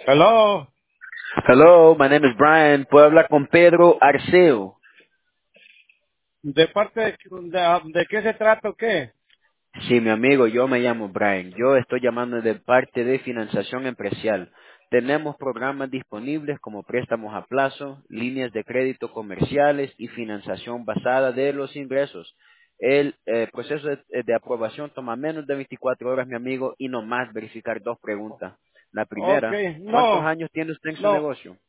Hello. Hello, my name is Brian. ¿Puedo hablar con Pedro Arceo? ¿De parte de qué se trata o qué? Sí, mi amigo, yo me llamo Brian. Yo estoy llamando de parte de financiación empresarial. Tenemos programas disponibles como préstamos a plazo, líneas de crédito comerciales y financiación basada de los ingresos. El proceso de aprobación toma menos de 24 horas, mi amigo, y nomás verificar dos preguntas. La Ok, primera, ¿cuántos no, años tiene usted en su no, negocio?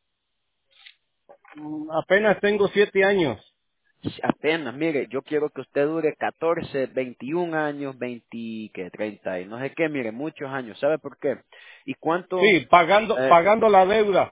apenas tengo 7 años. Apenas, mire, yo quiero que usted dure 14, 21 años, 20, ¿qué? 30 y no sé qué, mire, muchos años. ¿Sabe por qué? ¿Y cuánto? Sí, pagando la deuda.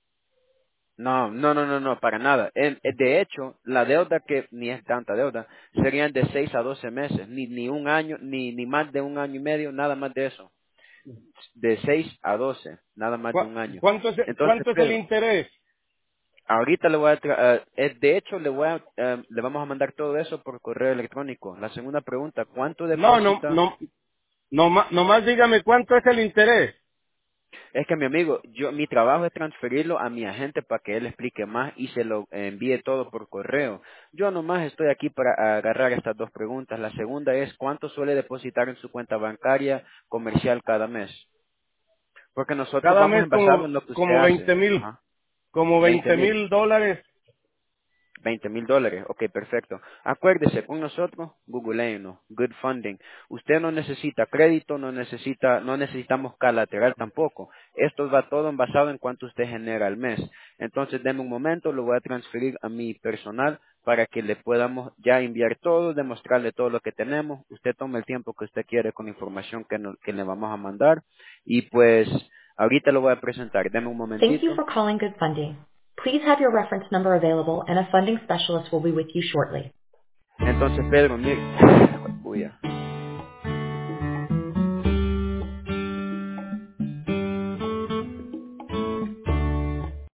No, para nada. De hecho, la deuda que ni es tanta deuda, serían de 6 a 12 meses, ni un año, ni más de un año y medio, nada más de eso. De 6 a 12, nada más de un año. Entonces, ¿Cuánto es el Pedro, interés? ahorita le voy a de hecho le vamos a mandar todo eso por correo electrónico. La segunda pregunta, ¿cuánto No, no, deposita? no, nomás dígame cuánto es el interés. Es que mi amigo, mi trabajo es transferirlo a mi agente para que él explique más y se lo envíe todo por correo. Yo nomás estoy aquí para agarrar estas dos preguntas. La segunda es, ¿cuánto suele depositar en su cuenta bancaria comercial cada mes? Porque nosotros Cada vamos mes envasado en lo que usted como hace. 20,000, Ajá. como 20 20 mil. mil dólares. $20,000. Ok, perfecto. Acuérdese, con nosotros, googleenos, good funding. Usted no necesita crédito, no necesitamos colateral tampoco. Esto va todo basado en cuánto usted genera al mes. Entonces, denme un momento, lo voy a transferir a mi personal para que le podamos ya enviar todo, demostrarle todo lo que tenemos. Usted tome el tiempo que usted quiere con la información que le vamos a mandar. Y pues, ahorita lo voy a presentar. Denme un Thank you momentito. for calling Good Funding. Please have your reference number available and a funding specialist will be with you shortly. Entonces, Pedro, mire. Uy, ya.